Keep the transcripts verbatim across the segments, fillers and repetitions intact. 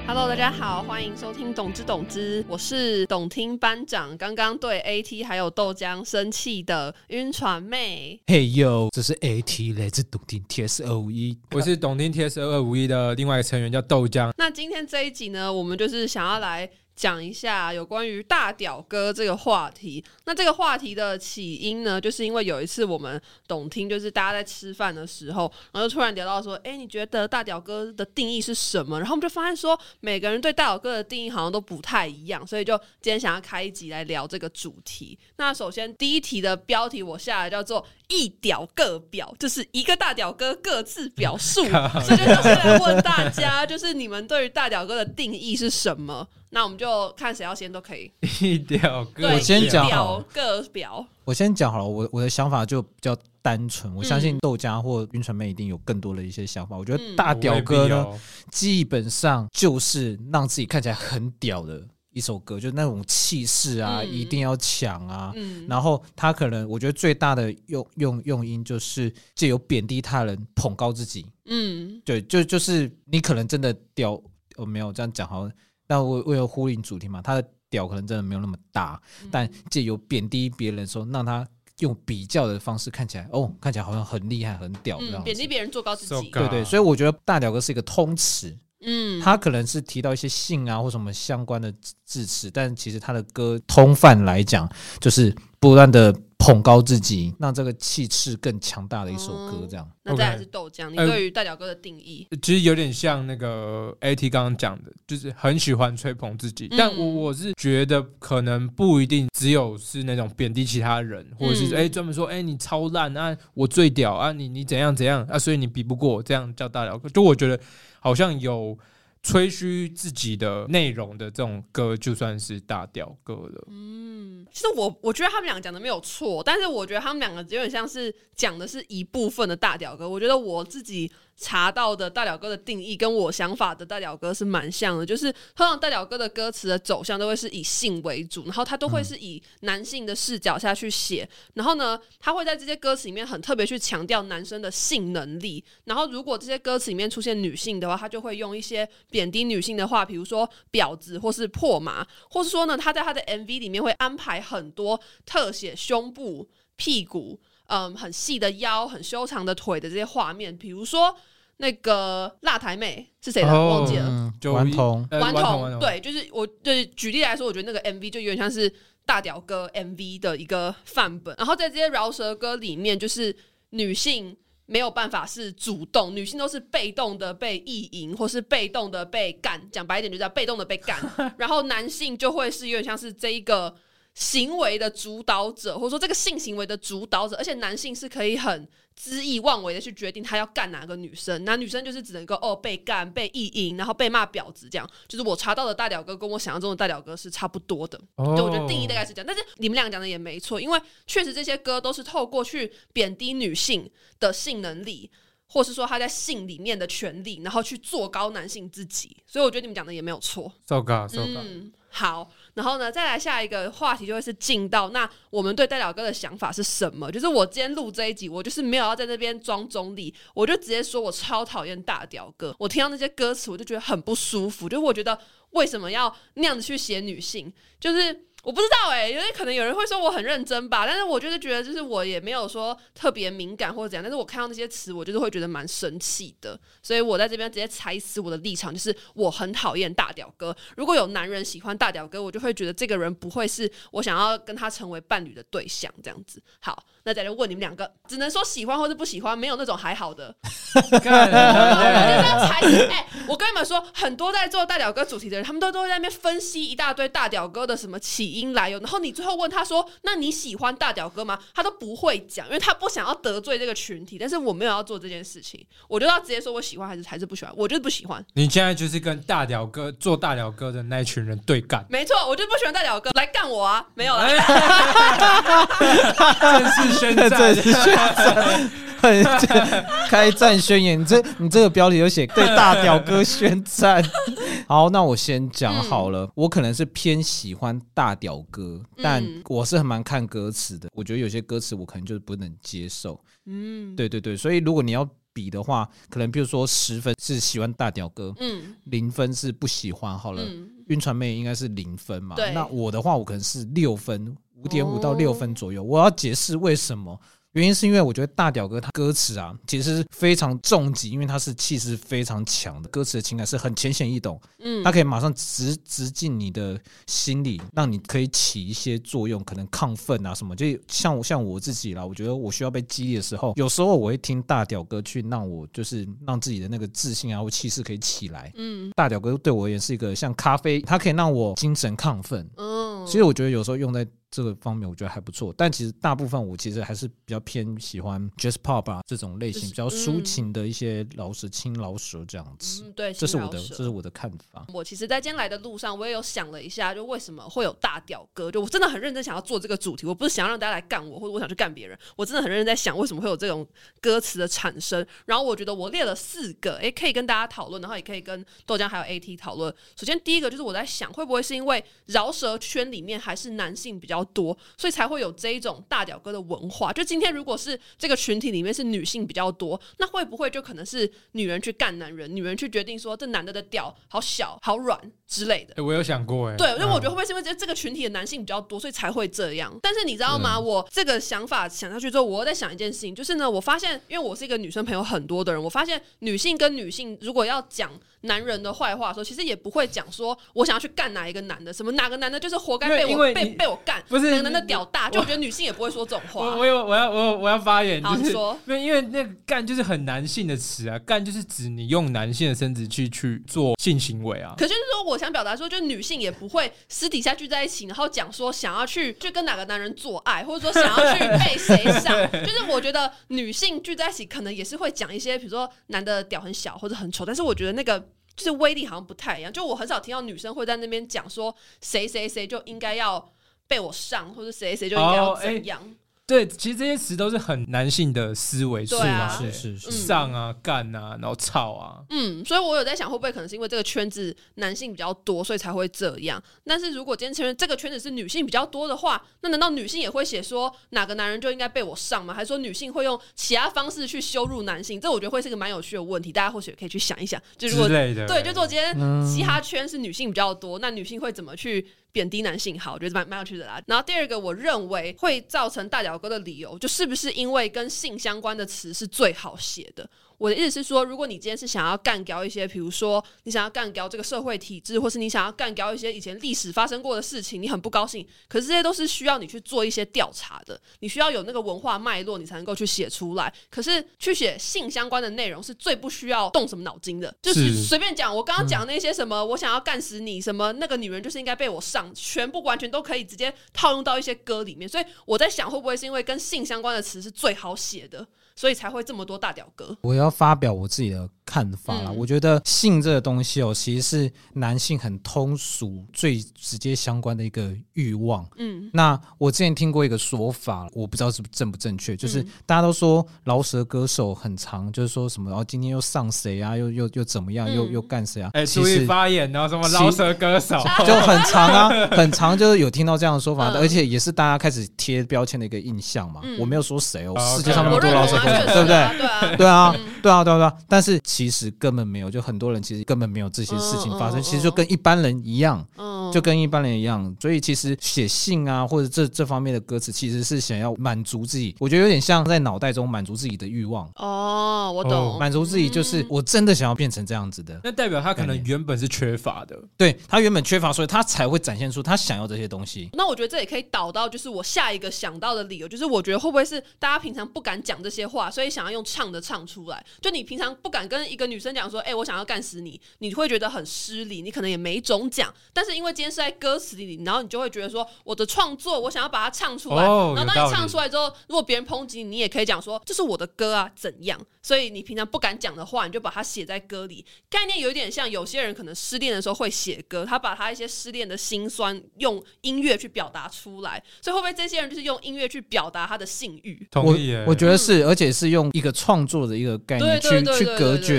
Hello， 大家好，欢迎收听懂之懂之，我是懂听班长。刚刚对 A T 还有豆浆生气的晕船妹。 嘿呦，这是 A T 来自懂听 T S 二五一， 我是懂听 T S 二五一的另外一个成员叫豆浆。 那今天这一集呢，我们就是想要来讲一下有关于大屌哥这个话题。那这个话题的起因呢，就是因为有一次我们懂听，就是大家在吃饭的时候，然后就突然聊到说，哎，你觉得大屌哥的定义是什么？然后我们就发现说，每个人对大屌哥的定义好像都不太一样，所以就今天想要开一集来聊这个主题。那首先第一题的标题我下来叫做一屌各表，就是一个大屌哥各自表述。所以就先来问大家，就是你们对于大屌哥的定义是什么？那我们就看谁要先都可以。 一屌哥， 我先讲好了， 各表。 我先讲好了，我我的想法就比较单纯，我相信豆浆或晕船妹一定有更多的一些想法。我觉得大屌哥呢，嗯、基本上就是让自己看起来很屌的一首歌，就是那种气势啊、嗯，一定要强啊。嗯、然后他可能，我觉得最大的用用用因就是借由贬低他人，捧高自己。嗯，对，就就是你可能真的屌，我、哦、没有这样讲好像。但我为了呼应主题嘛，他的屌可能真的没有那么大，嗯、但借由贬低别人的时候，让他用比较的方式看起来，哦，看起来好像很厉害、很屌这样子。 贬低别人，做高自己。So、 对对，所以我觉得大屌哥是一个通词。嗯，他可能是提到一些性啊或什么相关的字词，但其实他的歌通泛来讲，就是不断的捧高自己，让这个气势更强大的一首歌。这样。嗯、 那再来是豆浆， okay, 你对于大屌哥的定义？ 呃、其实有点像那个 A T 刚刚讲的，就是很喜欢吹捧自己，嗯、但我我是觉得可能不一定只有是那种贬低其他人，或者是哎专门说哎你超烂啊，我最屌啊，你你怎样怎样啊，所以你比不过，这样叫大屌哥。就我觉得好像有吹嘘自己的内容的这种歌，就算是大屌歌了。 嗯，其实我我觉得他们两个讲的没有错，但是我觉得他们两个有点像是讲的是一部分的大屌歌。我觉得我自己查到的大屌哥的定义跟我想法的大屌哥是蛮像的，就是通常大屌哥的歌词的走向都会是以性为主，然后他都会是以男性的视角下去写，然后呢他会在这些歌词里面很特别去强调男生的性能力，然后如果这些歌词里面出现女性的话，他就会用一些贬低女性的话，比如说婊子或是破麻，或是说呢他在他的 M V 里面会安排很多特写胸部、屁股嗯，很细的腰、很修长的腿的这些画面，比如说那个辣台妹是谁的？哦、忘记了。 顽童， 顽童，对，就是我对举例来说，我觉得那个 M V 就有点像是大屌哥 M V 的一个范本。然后在这些饶舌歌里面，就是女性没有办法是主动，女性都是被动的被意淫，或是被动的被干。讲白一点，就叫被动的被干。然后男性就会是有点像是这一个行为的主导者，或者说这个性行为的主导者，而且男性是可以很恣意妄为的去决定他要干哪个女生，那女生就是只能够哦被干、被意淫，然后被骂婊子，这样。就是我查到的大屌哥跟我想象中的大屌哥是差不多的，哦、就我觉得定义大概是这样。但是你们俩讲的也没错，因为确实这些歌都是透过去贬低女性的性能力，或是说他在性里面的权利，然后去做高男性自己，所以我觉得你们讲的也没有错。 So good, so good。 嗯，好，然后呢，再来下一个话题就会是进到那我们对大屌哥的想法是什么？就是我今天录这一集，我就是没有要在那边装中立，我就直接说我超讨厌大屌哥。我听到那些歌词，我就觉得很不舒服，就是我觉得为什么要那样子去写女性，就是。我不知道哎、欸，因为可能有人会说我很认真吧，但是我就是觉得，就是我也没有说特别敏感或者怎样，但是我看到那些词，我就是会觉得蛮生气的，所以我在这边直接踩死我的立场，就是我很讨厌大屌哥。如果有男人喜欢大屌哥，我就会觉得这个人不会是我想要跟他成为伴侣的对象，这样子。好，那再来问你们两个，只能说喜欢或是不喜欢，没有那种还好的。我就这样踩死。哎，我跟你们说，很多在做大屌哥主题的人，他们都都会在那边分析一大堆大屌哥的什么起因来由，然后你最后问他说那你喜欢大屌哥吗？他都不会讲，因为他不想要得罪这个群体。但是我没有要做这件事情，我就要直接说我喜欢还是还是不喜欢，我就是不喜欢。 你现在就是跟大屌哥做大屌哥的那一群人对干。 没错，我就不喜欢大屌哥来干我啊，没有啦。 正式宣战，正式宣战。 开战宣言，你这你这个标题就写对大屌哥宣战。好，那我先讲好了、嗯，我可能是偏喜欢大屌哥，但我是很蛮看歌词的。我觉得有些歌词我可能就是不能接受。嗯，对对对，所以如果你要比的话，可能比如说十分是喜欢大屌哥， 嗯， 零分是不喜欢好了， 嗯， 晕船妹应该是零分嘛， 对， 那我的话我可能是六分，五点五到六分左右。我要解释为什么。原因是因为我觉得大屌哥他歌词啊，其实非常重击，因为他是气势非常强的，歌词的情感是很浅显易懂，嗯，他可以马上直直进你的心里，让你可以起一些作用，可能亢奋啊什么。就像我像我自己啦，我觉得我需要被激励的时候，有时候我会听大屌哥去让我就是让自己的那个自信啊或气势可以起来。嗯，大屌哥对我而言是一个像咖啡，它可以让我精神亢奋。嗯，所以我觉得有时候用在这个方面我觉得还不错，但其实大部分我其实还是比较偏喜欢 Jazz Pop 啊这种类型，比较抒情的一些饶舌、轻饶舌这样子。嗯，对，这是我的这是我的看法。 我其实在今天来的路上，我也有想了一下，就为什么会有大屌哥？就我真的很认真想要做这个主题，我不是想要让大家来干我，或者我想去干别人，我真的很认真在想为什么会有这种歌词的产生。然后我觉得我列了四个，哎，可以跟大家讨论，然后也可以跟豆浆还有 A T 讨论。首先第一个就是我在想，会不会是因为饶舌圈里面还是男性比较多，所以才会有这一种大屌哥的文化。就今天如果是这个群体里面是女性比较多，那会不会就可能是女人去干男人，女人去决定说这男的的屌好小好软之类的。 欸、我有想过哎、欸， 对，因为我觉得会不会是因为这个群体的男性比较多，所以才会这样。但是你知道吗？嗯、我这个想法想下去之后，我又在想一件事情，就是呢，我发现，因为我是一个女生朋友很多的人，我发现女性跟女性如果要讲男人的坏话的时候，其实也不会讲说我想要去干哪一个男的，什么哪个男的就是活该被我被被我干， 不是哪个男的屌大，就我觉得女性也不会说这种话。 我我有我要我我要发言，就是好说， 因为那个干就是很男性的词啊，干就是指你用男性的生殖器去做性行为啊。 可是就是说，我想表达说，就女性也不会私底下聚在一起，然后讲说想要去去跟哪个男人做爱，或者说想要去被谁上。就是我觉得女性聚在一起，可能也是会讲一些，比如说男的屌很小或者很丑，但是我觉得那个就是威力好像不太一样。就我很少听到女生会在那边讲说谁谁谁就应该要被我上，或者谁谁就应该要怎样。哦欸对，其实这些词都是很男性的思维， 是啊， 是是是， 上啊、干啊，然后操啊， 嗯，所以我有在想，会不会可能是因为这个圈子男性比较多，所以才会这样？但是如果今天这个圈子是女性比较多的话，那难道女性也会写说哪个男人就应该被我上吗？还是说女性会用其他方式去羞辱男性？这我觉得会是个蛮有趣的问题，大家或许可以去想一想。就如果之类的， 对，就如果今天嘻哈圈是女性比较多，那女性会怎么去贬低男性？好，我觉得蛮蛮有趣的啦。然后第二个，我认为会造成大屌哥的理由，就是不是因为跟性相关的词是最好写的。我的意思是说，如果你今天是想要干掉一些，比如说你想要干掉这个社会体制，或是你想要干掉一些以前历史发生过的事情，你很不高兴，可是这些都是需要你去做一些调查的，你需要有那个文化脉络，你才能够去写出来。可是去写性相关的内容是最不需要动什么脑筋的，就是随便讲。我刚刚讲那些什么、嗯、我想要干死你，什么那个女人就是应该被我上，全部完全都可以直接套用到一些歌里面。所以我在想，会不会是因为跟性相关的词是最好写的，所以才会这么多大屌歌？ 我要发表我自己的看法啦、嗯、我觉得性这个东西哦，其实是男性很通俗最直接相关的一个欲望。嗯，那我之前听过一个说法，我不知道是不是正不正确，就是大家都说饶舌歌手很常就是说什么，然后今天又上谁啊，又又又怎么样，嗯、又又干谁啊？ 哎、欸，注意发言哦，什么饶舌歌手就很常啊，很常，就是有听到这样的说法、嗯，而且也是大家开始贴标签的一个印象嘛。嗯、我没有说谁哦，哦世界上那么多饶舌歌手，对不对？对啊，对啊，对啊，对啊，但是其实根本没有，就很多人其实根本没有这些事情发生，嗯、其实就跟一般人一样，嗯、就跟一般人一样。所以其实写信啊，或者这这方面的歌词，其实是想要满足自己，我觉得有点像在脑袋中满足自己的欲望。 哦，我懂， 满足自己就是我真的想要变成这样子的。 那代表他可能原本是缺乏的， 对，他原本缺乏，所以他才会展现出他想要这些东西。 那我觉得这也可以导到，就是我下一个想到的理由，就是我觉得会不会是大家平常不敢讲这些话，所以想要用唱的唱出来。就你平常不敢跟一个女生讲说，哎、欸，我想要干死你，你会觉得很失礼，你可能也没种讲。但是因为今天是在歌词里，然后你就会觉得说，我的创作我想要把它唱出来。哦、然后当你唱出来之后，如果别人抨击你，你也可以讲说，这是我的歌啊，怎样？所以你平常不敢讲的话，你就把它写在歌里。概念有点像有些人可能失恋的时候会写歌，他把他一些失恋的辛酸用音乐去表达出来。所以会不会这些人就是用音乐去表达他的性欲？ 同意耶， 我我觉得是，而且是用一个创作的一个概念去去隔绝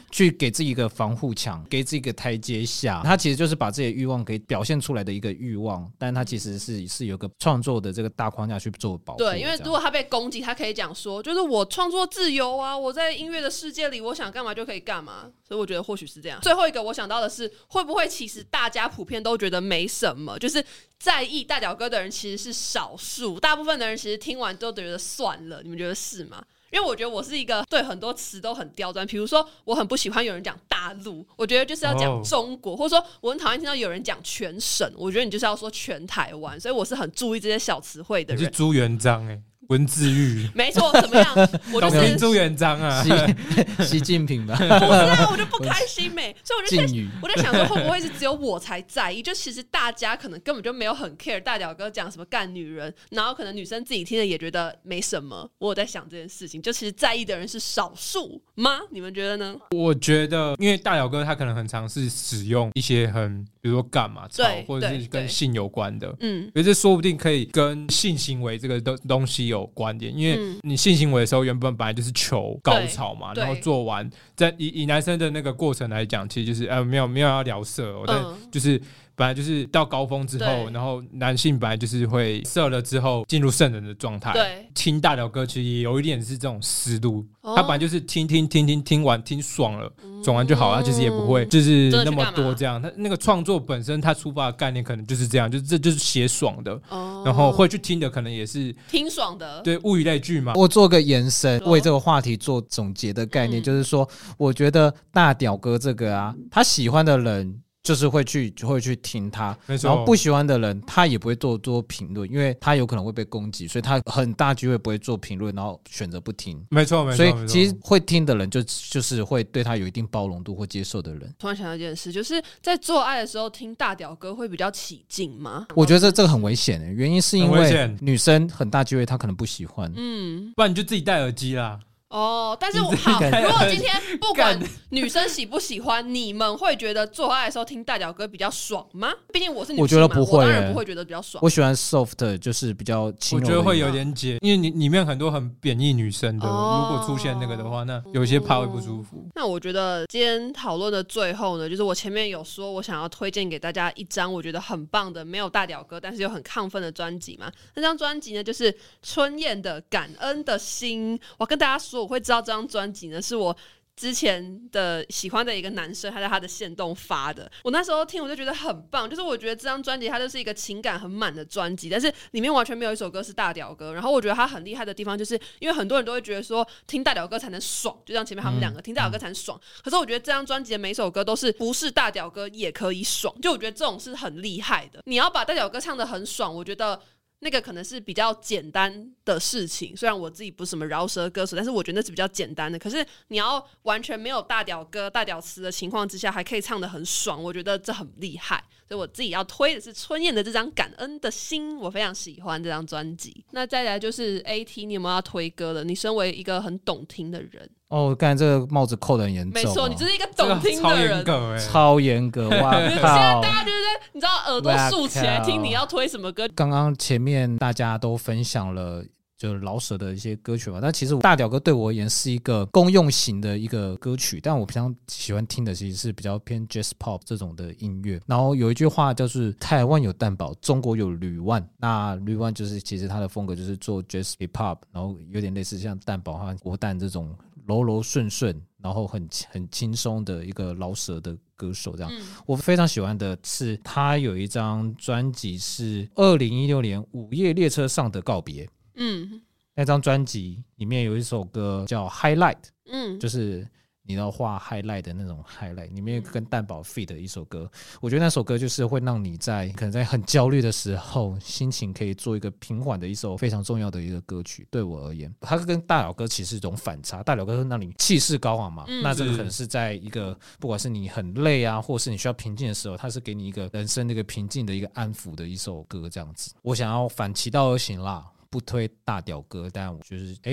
去给自己一个防护墙，给自己一个台阶下。他其实就是把自己的欲望给表现出来的一个欲望，但他其实是是有个创作的这个大框架去做保护。 对，因为如果他被攻击，他可以讲说，就是我创作自由啊，我在音乐的世界里，我想干嘛就可以干嘛。所以我觉得或许是这样。最后一个我想到的是，会不会其实大家普遍都觉得没什么，就是在意大屌哥的人其实是少数，大部分的人其实听完都觉得算了。你们觉得是吗？因为我觉得我是一个对很多词都很刁钻，比如说我很不喜欢有人讲大陆，我觉得就是要讲中国， oh. 或者说我很讨厌听到有人讲全省，我觉得你就是要说全台湾，所以我是很注意这些小词汇的人。 你是朱元璋哎、欸。文字狱没错，怎么样？我就是朱元璋啊， 习习近平吧？ 不是啊，我就不开心没、欸，所以我就在我在想说，会不会是只有我才在意？就其实大家可能根本就没有很 care 大屌哥讲什么干女人，然后可能女生自己听了也觉得没什么。我有在想这件事情，就其实在意的人是少数吗？你们觉得呢？ 我觉得，因为大屌哥他可能很常是使用一些很，比如说干嘛操，或者是跟性有关的，嗯，可是说不定可以跟性行为这个东东西有。有关联，因为你性行为的时候原本本来就是求高潮嘛，然后做完，在以以男生的那个过程来讲，其实就是呃没有没有要聊色、哦，但就是本来就是到高峰之后，然后男性本来就是会射了之后进入圣人的状态。对，听大屌哥其实也有一点是这种思路，哦、他本来就是听听听听听完听爽了，爽完就好，他其实也不会就是那么多这样。他那个创作本身，他出发的概念可能就是这样，就是这就是写爽的，哦、然后会去听的可能也是听爽的。 对，物以类聚嘛。 我做个延伸，为这个话题做总结的概念，嗯、就是说，我觉得大屌哥这个啊，他喜欢的人。就是会去会去听他，然后不喜欢的人他也不会做做评论，因为他有可能会被攻击，所以他很大机会不会做评论，然后选择不听。 没错没错， 所以其实会听的人就就是会对他有一定包容度或接受的人。 突然想到一件事，就是在做爱的时候听大屌哥会比较起劲吗？ 我觉得这这个很危险的，原因是因为女生很大机会她可能不喜欢， 嗯， 不然你就自己戴耳机啦。 哦，但是我好，如果今天不管女生喜不喜欢，你们会觉得做爱的时候听大屌哥比较爽吗？毕竟我是女性嘛， 我觉得不会、欸， 我当然不会觉得比较爽。 我喜欢 soft， 就是比较轻柔的。 我觉得会有点解，因为你里面很多很贬义女生的、哦，如果出现那个的话，那有些怕会不舒服。 那我觉得今天讨论的最后呢，就是我前面有说我想要推荐给大家一张我觉得很棒的没有大屌哥，但是又很亢奋的专辑嘛。那张专辑呢，就是春燕的《感恩的心》。我跟大家说，我会知道这张专辑专辑呢是我之前的喜欢的一个男生，他在他的限动发的。我那时候听我就觉得很棒，就是我觉得这张专辑它就是一个情感很满的专辑，但是里面完全没有一首歌是大屌歌。然后我觉得他很厉害的地方，就是因为很多人都会觉得说听大屌歌才能爽，就像前面他们两个、嗯、听大屌歌才能爽。可是我觉得这张专辑的每一首歌都是不是大屌歌也可以爽，就我觉得这种是很厉害的。你要把大屌歌唱得很爽，我觉得那个可能是比较简单的事情，虽然我自己不是什么饶舌歌手，但是我觉得那是比较简单的。可是你要完全没有大屌歌、大屌词的情况之下，还可以唱得很爽，我觉得这很厉害。所以我自己要推的是春燕的这张《感恩的心》，我非常喜欢这张专辑。那再来就是 A T， 你有没有要推歌的？你身为一个很懂听的人， 哦，刚才这个帽子扣得很严重、哦， 没错，你就是一个懂听的人， 这个、 超严格，哇靠！ 现在大家就是在你知道耳朵竖起来听你要推什么歌。 刚刚前面大家都分享了。就是饶舌的一些歌曲嘛，但其实大屌歌对我而言是一个公用型的一个歌曲，但我平常喜欢听的其实是比较偏 jazz pop 这种的音乐。然后有一句话就是台湾有蛋堡，中国有吕万。那吕万就是其实他的风格就是做 jazz hip hop， 然后有点类似像蛋堡和国蛋这种柔柔顺顺，然后很很轻松的一个饶舌的歌手这样、嗯、我非常喜欢的是他有一张专辑是二零一六年午夜列车上的告别。嗯，那张专辑里面有一首歌叫 Highlight， 嗯，就是你要画 highlight 的那种 highlight， 里面跟蛋堡 feat 的一首歌，我觉得那首歌就是会让你在可能在很焦虑的时候，心情可以做一个平缓的一首非常重要的一个歌曲。对我而言，它跟大屌歌其实是一种反差，大屌歌是让你气势高昂嘛、嗯，那这个可能是在一个不管是你很累啊，或是你需要平静的时候，它是给你一个人生的一个平静的一个安抚的一首歌这样子。我想要反其道而行啦。不推大屌歌，但我就是哎，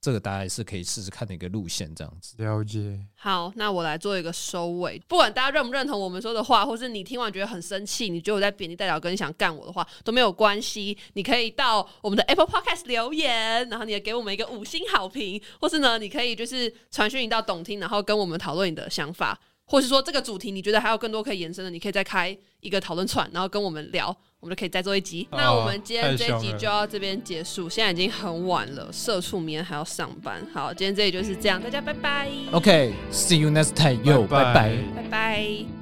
这个大概是可以试试看的一个路线，这样子。 了解。 好，那我来做一个收尾。不管大家认不认同我们说的话，或是你听完觉得很生气，你觉得我在贬低代表哥，你想干我的话都没有关系，你可以到我们的 Apple Podcast 留言，然后你也给我们一个五星好评，或是呢，你可以就是传讯你到懂听，然后跟我们讨论你的想法，或是说这个主题你觉得还有更多可以延伸的，你可以再开一个讨论串，然后跟我们聊，我们就可以再做一集。哦、那我们今天这一集就要这边结束，现在已经很晚了，社畜明天还要上班。好，今天这里就是这样，大家拜拜。 OK，see you next time， yo，拜拜， 拜拜。